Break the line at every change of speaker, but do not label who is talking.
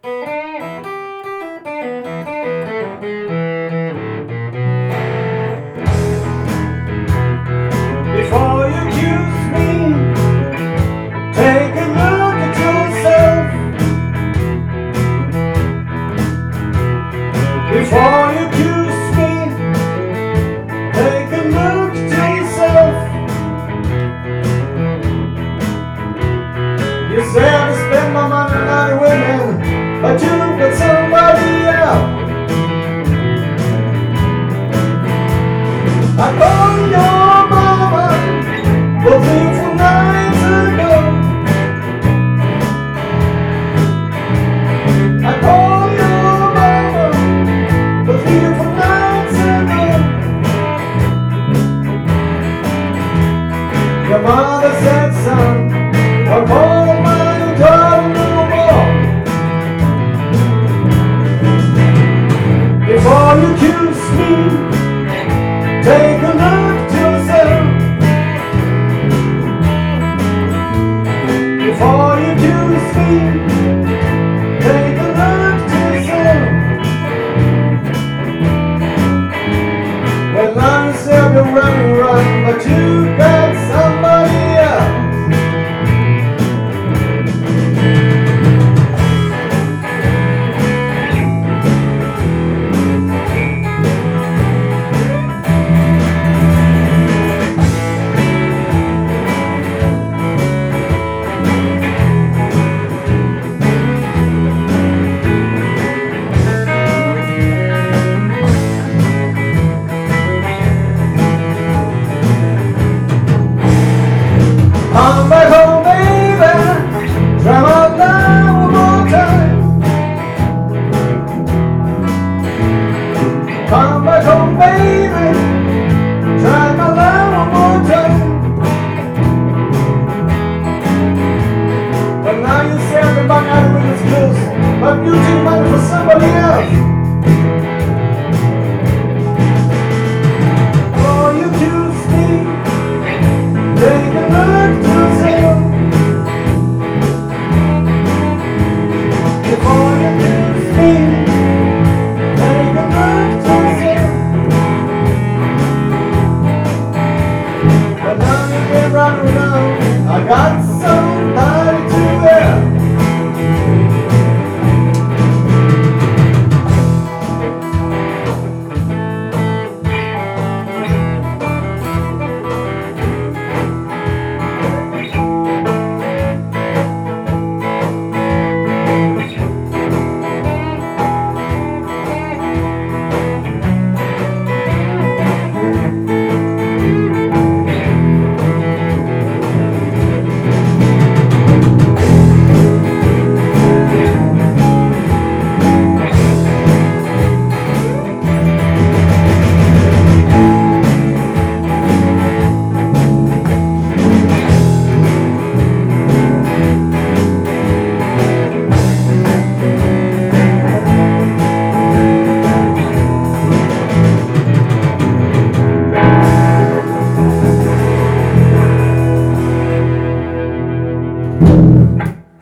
Before you accuse me, take a look at yourself. Before you accuse me, take a look at yourself. You say I spend my money on women, but you got somebody else. I called your mama, but 3 nights ago. I called your mama, but 3 nights ago. Your mother said, son, I'll call my daughter no more. Before you accuse me, take a look at yourself. Before you accuse me, take a look at yourself. Well, now you say you're running, but you got somebody else. Come back home, baby. Try my line one more time. Come back home, baby. Try my line one more time. But now you say everybody out of it's close, but you take money for somebody else.